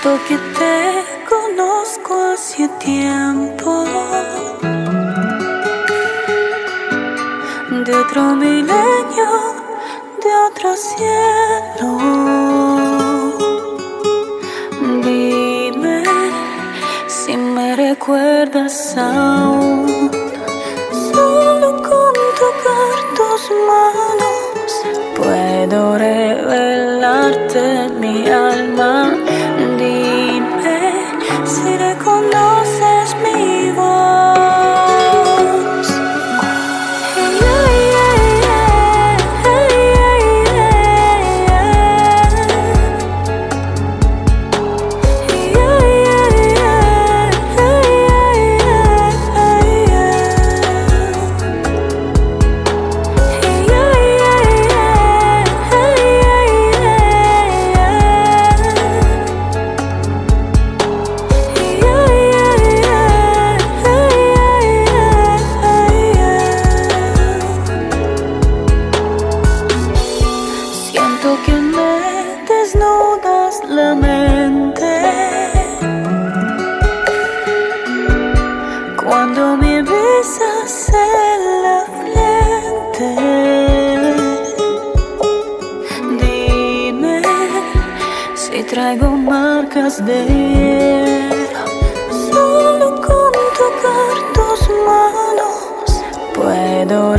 Siento que te conozco hace tiempo, de otro milenio, de otro cielo. Dime si me recuerdas aún. Solo con tocar tus manos puedo revelarte mi alma. Dime si reconoces mi voz. Que me desnudas la mente cuando me besas en la frente. Dime si traigo marcas de hielo. Solo con tocar tus manos puedo